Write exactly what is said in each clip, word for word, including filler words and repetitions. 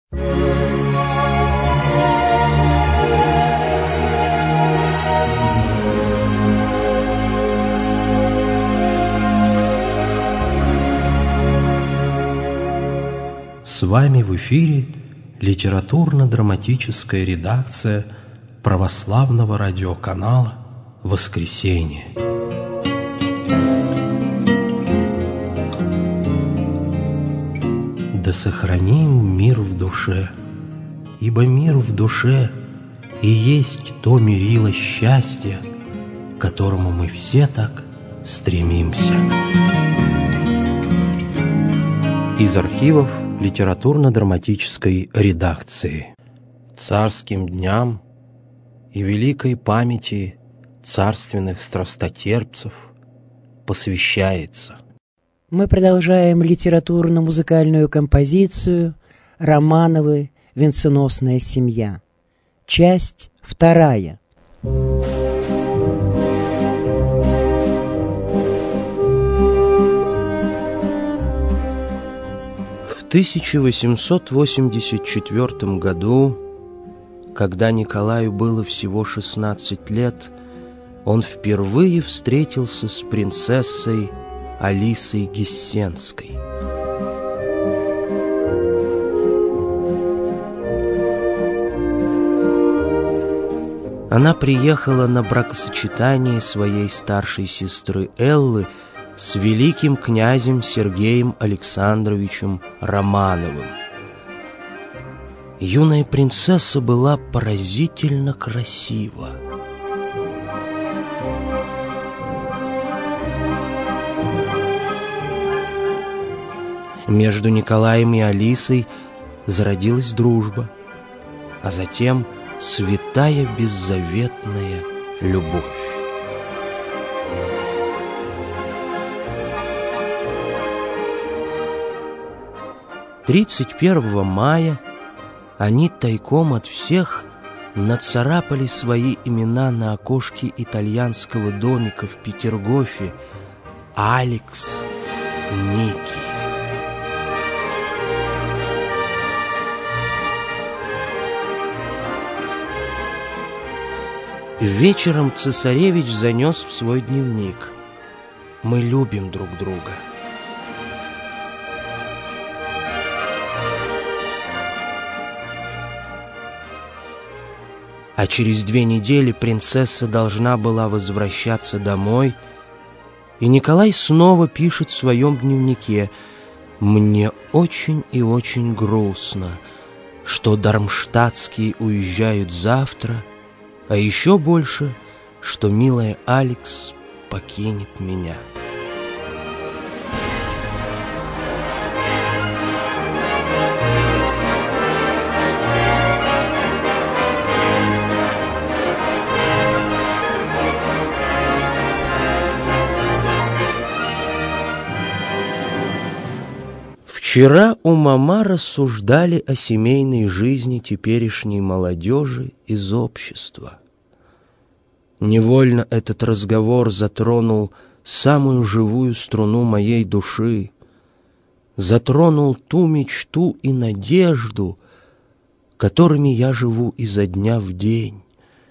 С вами в эфире литературно-драматическая редакция православного радиоканала «Воскресенье». Да сохраним мир в душе, ибо мир в душе и есть то мерило счастья, к которому мы все так стремимся. Из архивов литературно-драматической редакции. Царским дням и великой памяти царственных страстотерпцев посвящается. Мы продолжаем литературно-музыкальную композицию «Романовы. Венценосная семья». Часть вторая. В тысяча восемьсот восемьдесят четвёртом году, когда Николаю было всего шестнадцать лет, он впервые встретился с принцессой Алисой Гессенской. Она приехала на бракосочетание своей старшей сестры Эллы с великим князем Сергеем Александровичем Романовым. Юная принцесса была поразительно красива. Между Николаем и Алисой зародилась дружба, а затем святая беззаветная любовь. тридцать первого мая они тайком от всех нацарапали свои имена на окошке итальянского домика в Петергофе: Алекс, Ники. Вечером цесаревич занес в свой дневник: «Мы любим друг друга». А через две недели принцесса должна была возвращаться домой, и Николай снова пишет в своем дневнике: «Мне очень и очень грустно, что дармштадтские уезжают завтра, а еще больше, что милая Алекс покинет меня». Вчера у мама рассуждали о семейной жизни теперешней молодежи из общества. Невольно этот разговор затронул самую живую струну моей души, затронул ту мечту и надежду, которыми я живу изо дня в день.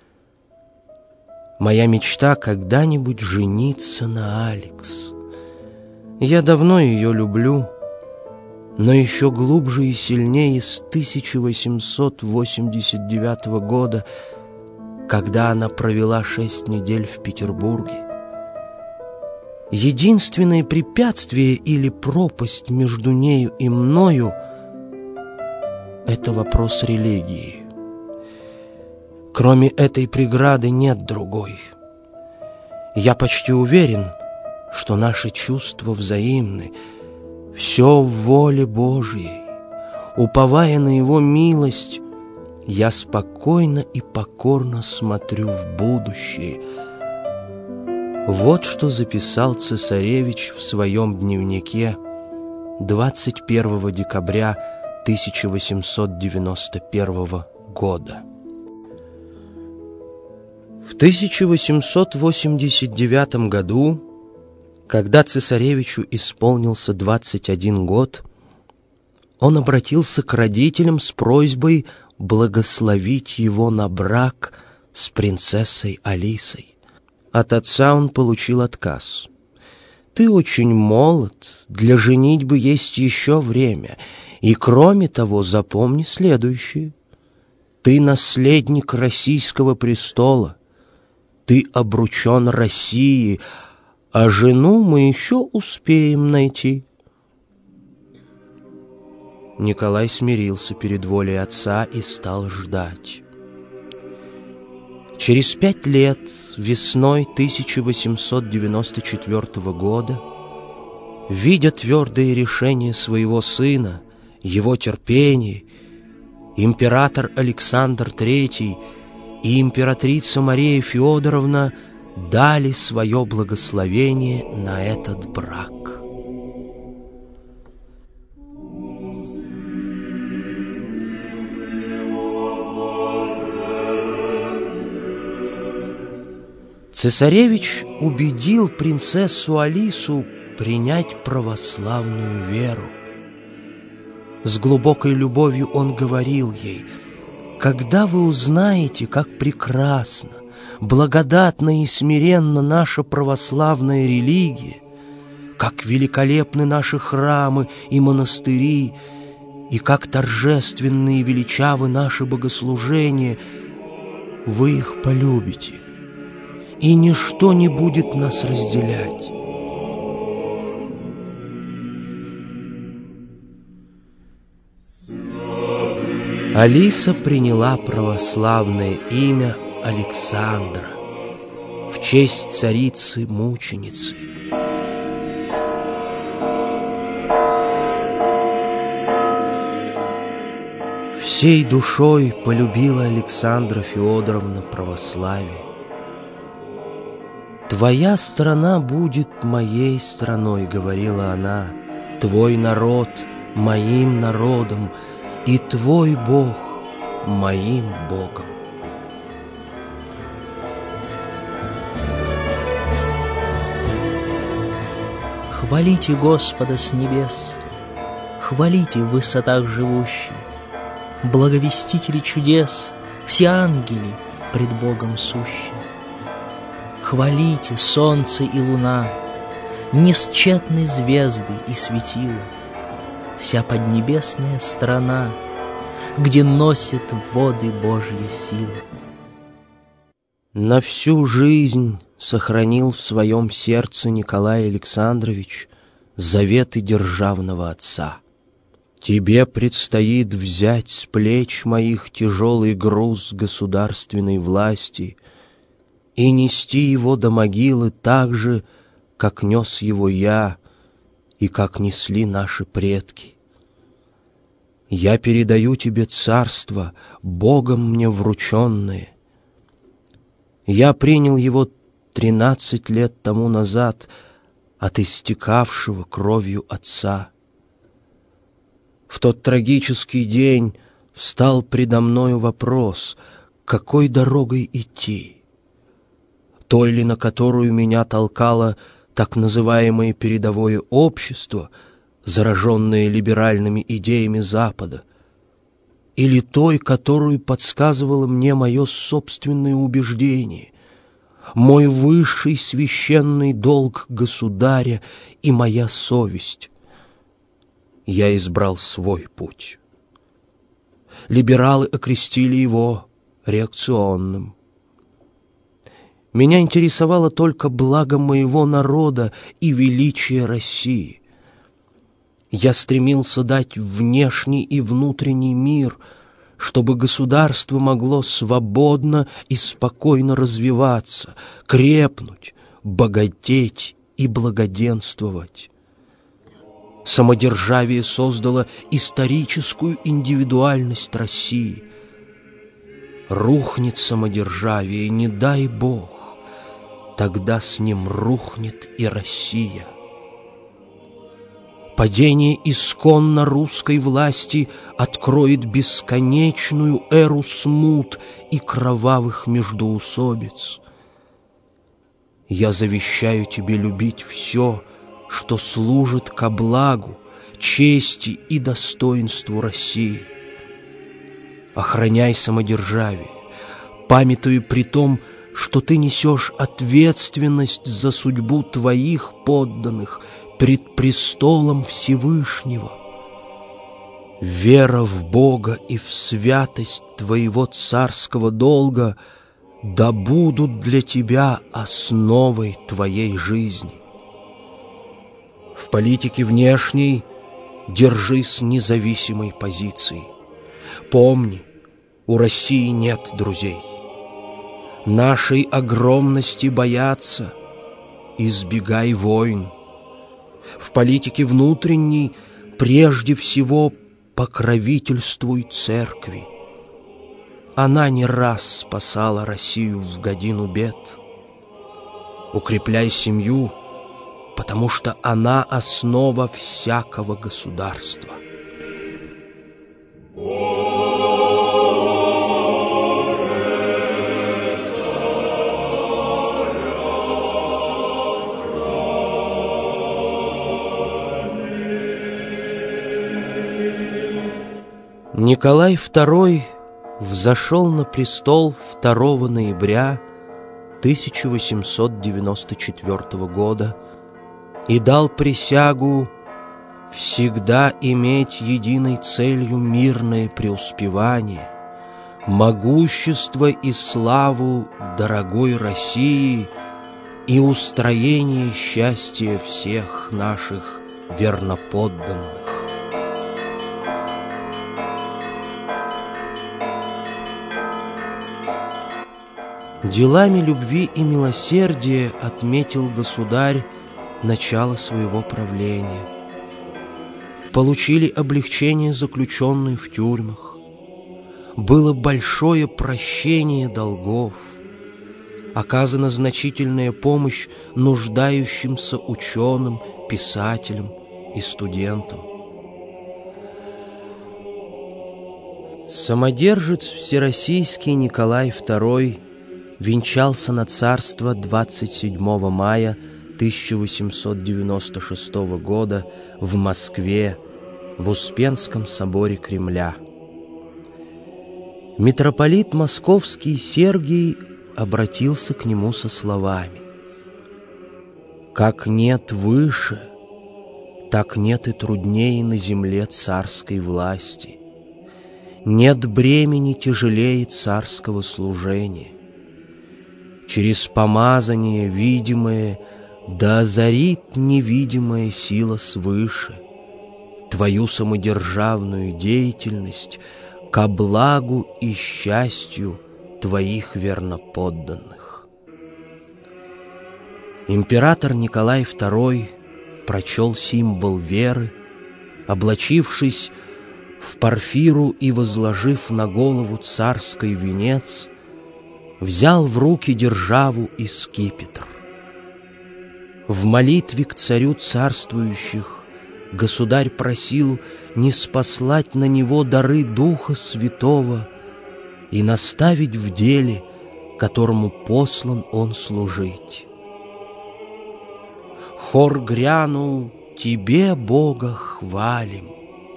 Моя мечта когда-нибудь жениться на Алекс. Я давно ее люблю, но еще глубже и сильнее с тысяча восемьсот восемьдесят девятого года, когда она провела шесть недель в Петербурге. Единственное препятствие или пропасть между нею и мною — это вопрос религии. Кроме этой преграды нет другой. Я почти уверен, что наши чувства взаимны. Все в воле Божьей. Уповая на Его милость, я спокойно и покорно смотрю в будущее. Вот что записал цесаревич в своем дневнике двадцать первого декабря тысяча восемьсот девяносто первого года. В тысяча восемьсот восемьдесят девятом году, когда цесаревичу исполнился двадцать один год, он обратился к родителям с просьбой благословить его на брак с принцессой Алисой. От отца он получил отказ. «Ты очень молод, для женитьбы есть еще время, и кроме того запомни следующее. Ты наследник российского престола, ты обручен России, а жену мы еще успеем найти». Николай смирился перед волей отца и стал ждать. Через пять лет, весной тысяча восемьсот девяносто четвёртого года, видя твердое решение своего сына, его терпение, император Александр Третий и императрица Мария Феодоровна дали свое благословение на этот брак. Цесаревич убедил принцессу Алису принять православную веру. С глубокой любовью он говорил ей: «Когда вы узнаете, как прекрасна, благодатна и смиренна наша православная религия, как великолепны наши храмы и монастыри, и как торжественны и величавы наши богослужения, вы их полюбите, и ничто не будет нас разделять». Алиса приняла православное имя Александра в честь царицы-мученицы. Всей душой полюбила Александра Феодоровна православие. «Твоя страна будет моей страной, — говорила она, — твой народ моим народом, и твой Бог моим Богом». Хвалите Господа с небес, хвалите в высотах живущие, благовестители чудес, все ангели пред Богом сущие. Хвалите солнце и луна, несчетны звезды и светила, вся поднебесная страна, где носит воды Божьи силы. На всю жизнь сохранил в своем сердце Николай Александрович заветы державного отца. «Тебе предстоит взять с плеч моих тяжелый груз государственной власти и нести его до могилы так же, как нес его я и как несли наши предки. Я передаю тебе царство, Богом мне врученное. Я принял его тринадцать лет тому назад от истекавшего кровью отца. В тот трагический день встал предо мною вопрос, какой дорогой идти? Той ли, на которую меня толкало так называемое передовое общество, зараженное либеральными идеями Запада, или той, которую подсказывало мне мое собственное убеждение, мой высший священный долг государя и моя совесть? Я избрал свой путь. Либералы окрестили его реакционным. Меня интересовало только благо моего народа и величие России. Я стремился дать внешний и внутренний мир, чтобы государство могло свободно и спокойно развиваться, крепнуть, богатеть и благоденствовать. Самодержавие создало историческую индивидуальность России. Рухнет самодержавие, не дай Бог, тогда с ним рухнет и Россия. Падение исконно русской власти откроет бесконечную эру смут и кровавых междоусобиц. Я завещаю тебе любить все, что служит ко благу, чести и достоинству России. Охраняй самодержавие, памятуя при том, что ты несешь ответственность за судьбу твоих подданных пред престолом Всевышнего. Вера в Бога и в святость твоего царского долга да будут для тебя основой твоей жизни. В политике внешней держись независимой позиции. Помни, у России нет друзей. Нашей огромности боятся, избегай войн. В политике внутренней прежде всего покровительствуй церкви. Она не раз спасала Россию в годину бед. Укрепляй семью, потому что она основа всякого государства. Николай второй взошел на престол второго ноября тысяча восемьсот девяносто четвёртого года и дал присягу всегда иметь единой целью мирное преуспевание, могущество и славу дорогой России и устроение счастья всех наших верноподданных. Делами любви и милосердия отметил государь начало своего правления. Получили облегчение заключенные в тюрьмах. Было большое прощение долгов. Оказана значительная помощь нуждающимся ученым, писателям и студентам. Самодержец всероссийский Николай второй венчался на царство двадцать седьмого мая тысяча восемьсот девяносто шестого года в Москве, в Успенском соборе Кремля. Митрополит Московский Сергий обратился к нему со словами: «Как нет выше, так нет и труднее на земле царской власти. Нет бремени тяжелее царского служения. Через помазание видимое да озарит невидимая сила свыше твою самодержавную деятельность ко благу и счастью твоих верноподданных». Император Николай второй прочел символ веры, облачившись в парфиру и возложив на голову царский венец, взял в руки державу и скипетр. В молитве к царю царствующих государь просил ниспослать на него дары Духа Святого и наставить в деле, которому послан он служить. Хор грянул: «Тебе, Бога, хвалим».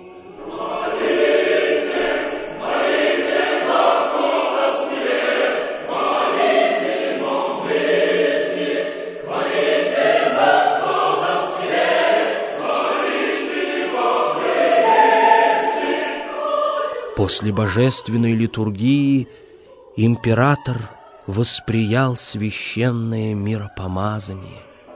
После божественной литургии император восприял священное миропомазание.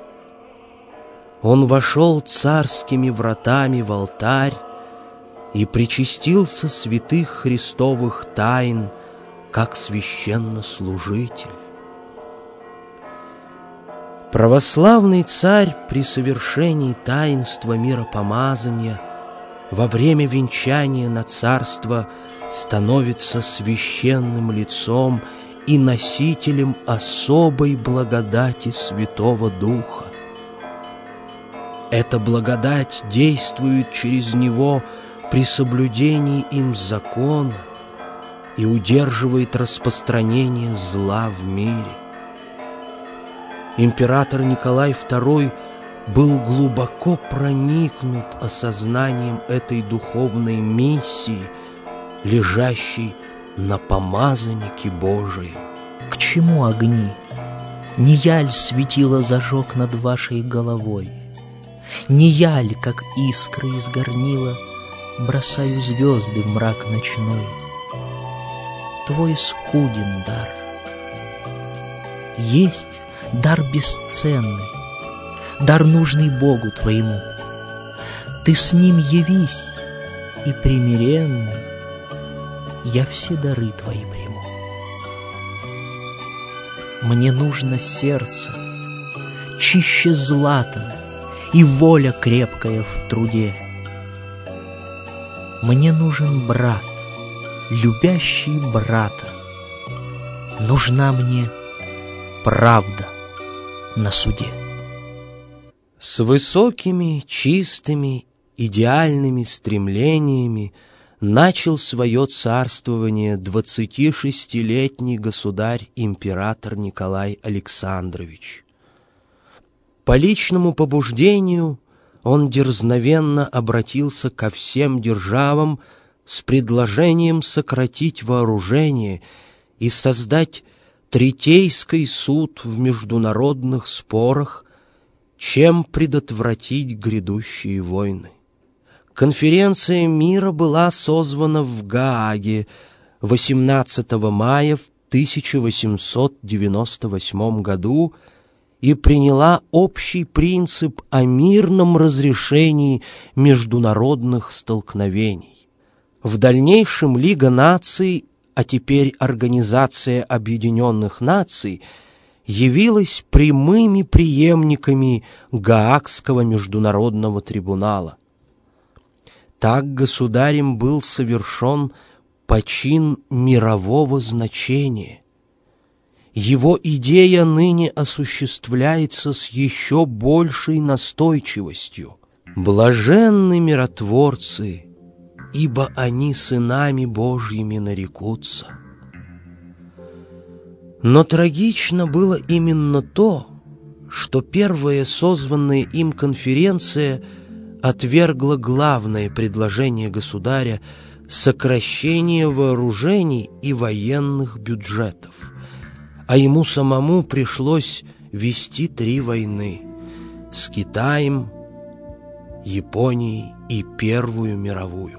Он вошел царскими вратами в алтарь и причастился святых христовых тайн как священнослужитель. Православный царь при совершении таинства миропомазания во время венчания на царство становится священным лицом и носителем особой благодати Святого Духа. Эта благодать действует через него при соблюдении им закона и удерживает распространение зла в мире. Император Николай второй был глубоко проникнут осознанием этой духовной миссии, лежащей на помазаннике Божием. К чему огни? Не я ль светило зажег над вашей головой? Не я ль, как искры из горнила, бросаю звезды в мрак ночной? Твой скуден дар. Есть дар бесценный, дар нужный Богу твоему. Ты с ним явись, и примиренно я все дары твои приму. Мне нужно сердце, чище злата, и воля крепкая в труде. Мне нужен брат, любящий брата. Нужна мне правда на суде. С высокими, чистыми, идеальными стремлениями начал свое царствование двадцатишестилетний государь-император Николай Александрович. По личному побуждению он дерзновенно обратился ко всем державам с предложением сократить вооружение и создать Третейский суд в международных спорах, чем предотвратить грядущие войны. Конференция мира была созвана в Гааге восемнадцатого мая в тысяча восемьсот девяносто восьмом году и приняла общий принцип о мирном разрешении международных столкновений. В дальнейшем Лига наций, а теперь Организация Объединенных Наций, явилась прямыми преемниками Гаагского международного трибунала. Так государем был совершен почин мирового значения. Его идея ныне осуществляется с еще большей настойчивостью. Блаженны миротворцы, ибо они сынами Божьими нарекутся. Но трагично было именно то, что первая созванная им конференция отвергла главное предложение государя — сокращение вооружений и военных бюджетов, а ему самому пришлось вести три войны с Китаем, Японией и Первую мировую.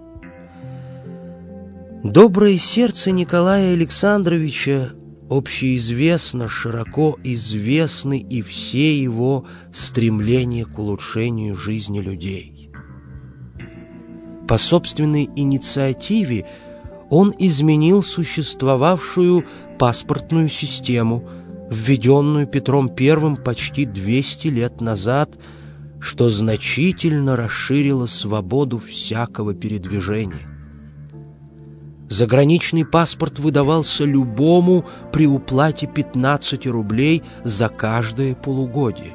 Доброе сердце Николая Александровича общеизвестно, широко известны и все его стремления к улучшению жизни людей. По собственной инициативе он изменил существовавшую паспортную систему, введенную Петром Первым почти двести лет назад, что значительно расширило свободу всякого передвижения. Заграничный паспорт выдавался любому при уплате пятнадцати рублей за каждое полугодие.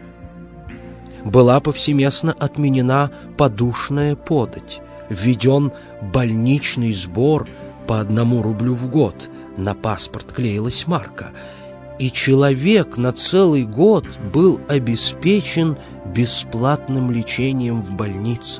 Была повсеместно отменена подушная подать, введен больничный сбор по одному рублю в год, на паспорт клеилась марка, и человек на целый год был обеспечен бесплатным лечением в больницах.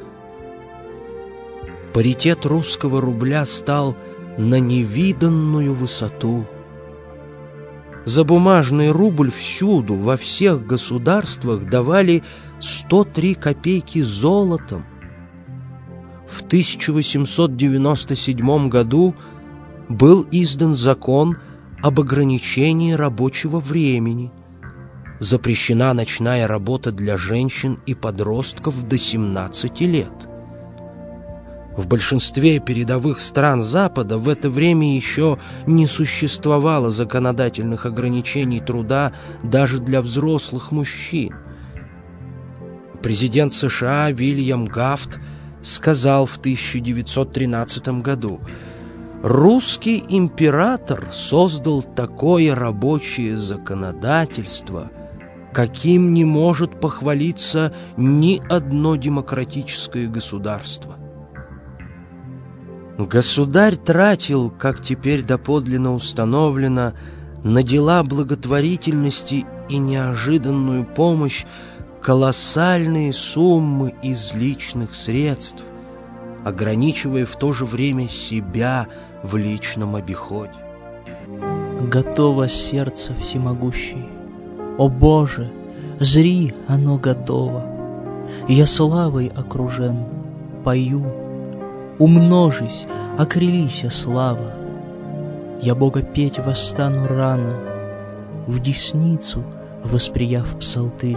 Паритет русского рубля стал на невиданную высоту. За бумажный рубль всюду, во всех государствах давали сто три копейки золотом. В тысяча восемьсот девяносто седьмом году был издан закон об ограничении рабочего времени. Запрещена ночная работа для женщин и подростков до семнадцати лет. В большинстве передовых стран Запада в это время еще не существовало законодательных ограничений труда даже для взрослых мужчин. Президент США Вильям Гафт сказал в тысяча девятьсот тринадцатом году: «Русский император создал такое рабочее законодательство, каким не может похвалиться ни одно демократическое государство». Государь тратил, как теперь доподлинно установлено, на дела благотворительности и неожиданную помощь колоссальные суммы из личных средств, ограничивая в то же время себя в личном обиходе. Готово сердце всемогущий, о Боже, зри, оно готово. Я славой окружен, пою, умножись, окрылися слава. Я Бога петь восстану рано, в десницу восприяв псалтырь.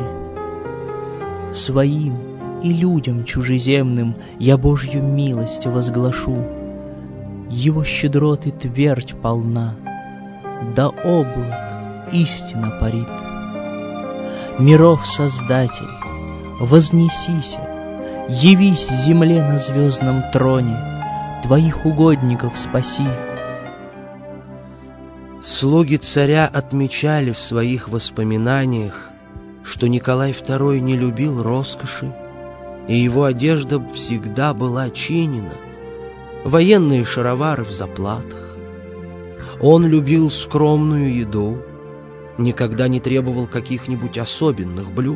Своим и людям чужеземным я Божью милость возглашу. Его щедроты твердь полна, да облак истина парит. Миров Создатель, вознесися, явись земле на звездном троне, твоих угодников спаси. Слуги царя отмечали в своих воспоминаниях, что Николай второй не любил роскоши, и его одежда всегда была чинена, военные шаровары в заплатах. Он любил скромную еду, никогда не требовал каких-нибудь особенных блюд.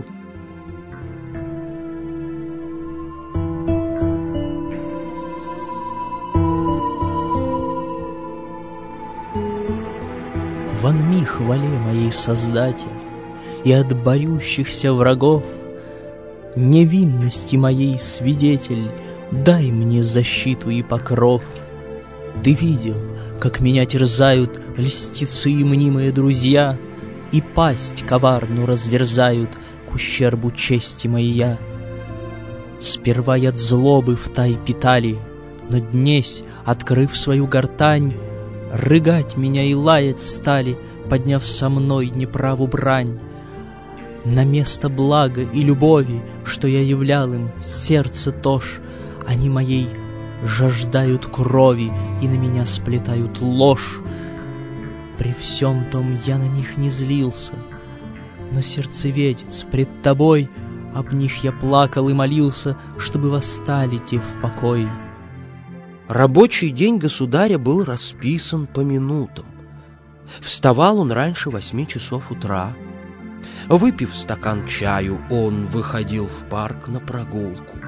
Вонми хвале моей Создатель, и от борющихся врагов невинности моей свидетель, дай мне защиту и покров. Ты видел, как меня терзают льстецы и мнимые друзья, и пасть коварну разверзают к ущербу чести моей. Сперва я от злобы втай питали, но днесь, открыв свою гортань, рыгать меня и лаять стали, подняв со мной неправу брань. На место блага и любови, что я являл им, сердце тож, они моей жаждают крови и на меня сплетают ложь. При всем том я на них не злился, но сердцеведец пред тобой, об них я плакал и молился, чтобы восстали те в покой. Рабочий день государя был расписан по минутам. Вставал он раньше восьми часов утра. Выпив стакан чаю, он выходил в парк на прогулку.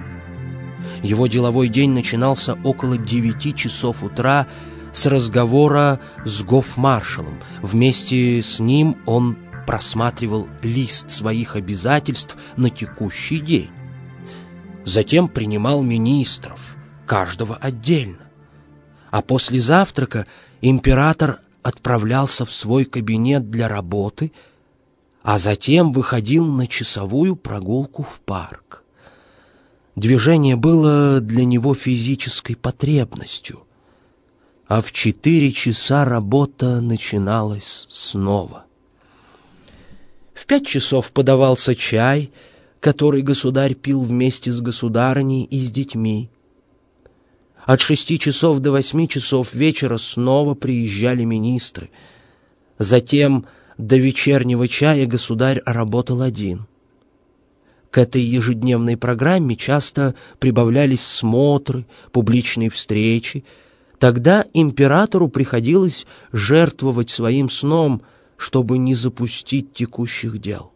Его деловой день начинался около девяти часов утра с разговора с гофмаршалом. Вместе с ним он просматривал лист своих обязательств на текущий день. Затем принимал министров, каждого отдельно. А после завтрака император отправлялся в свой кабинет для работы, а затем выходил на часовую прогулку в парк. Движение было для него физической потребностью, а в четыре часа работа начиналась снова. В пять часов подавался чай, который государь пил вместе с государыней и с детьми. От шести часов до восьми часов вечера снова приезжали министры. Затем до вечернего чая государь работал один. К этой ежедневной программе часто прибавлялись смотры, публичные встречи. Тогда императору приходилось жертвовать своим сном, чтобы не запустить текущих дел.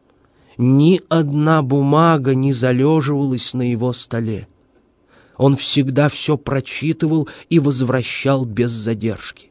Ни одна бумага не залеживалась на его столе. Он всегда все прочитывал и возвращал без задержки.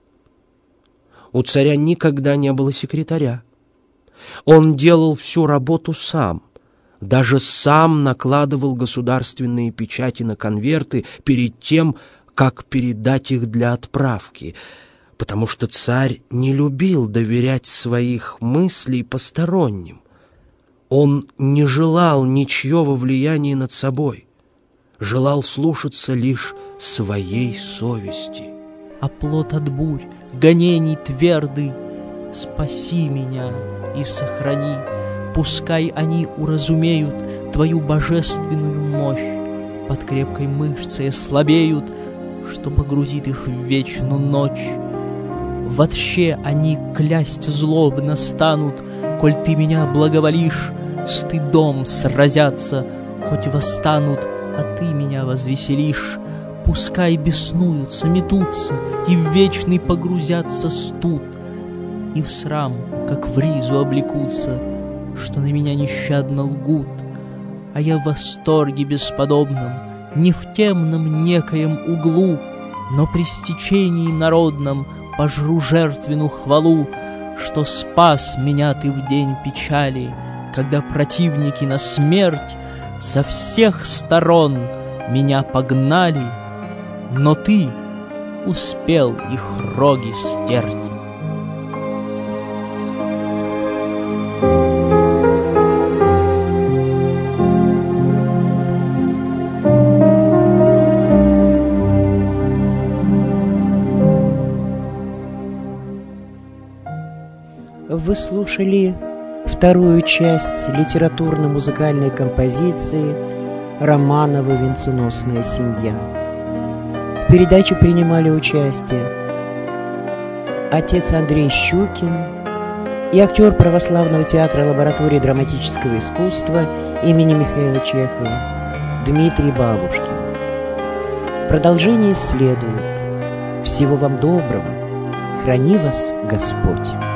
У царя никогда не было секретаря. Он делал всю работу сам, даже сам накладывал государственные печати на конверты перед тем, как передать их для отправки, потому что царь не любил доверять своих мыслей посторонним. Он не желал ничьего влияния над собой, желал слушаться лишь своей совести. А плод от бурь, гонений твердый, спаси меня и сохрани. Пускай они уразумеют твою божественную мощь, под крепкой мышцей слабеют, что погрузит их в вечную ночь. Вообще они клясть злобно станут, коль ты меня благоволишь, стыдом сразятся, хоть восстанут, а ты меня возвеселишь. Пускай беснуются, метутся, и в вечный погрузятся студ, и в срам как в ризу облекутся, что на меня нещадно лгут, а я в восторге бесподобном, не в темном некоем углу, но при стечении народном пожру жертвенну хвалу, что спас меня ты в день печали, когда противники на смерть со всех сторон меня погнали, но ты успел их роги стереть. Вы слушали вторую часть литературно-музыкальной композиции Романова «Венценосная семья». В передаче принимали участие отец Андрей Щукин и актер православного театра лаборатории драматического искусства имени Михаила Чехова Дмитрий Бабушкин. Продолжение следует. Всего вам доброго. Храни вас Господь.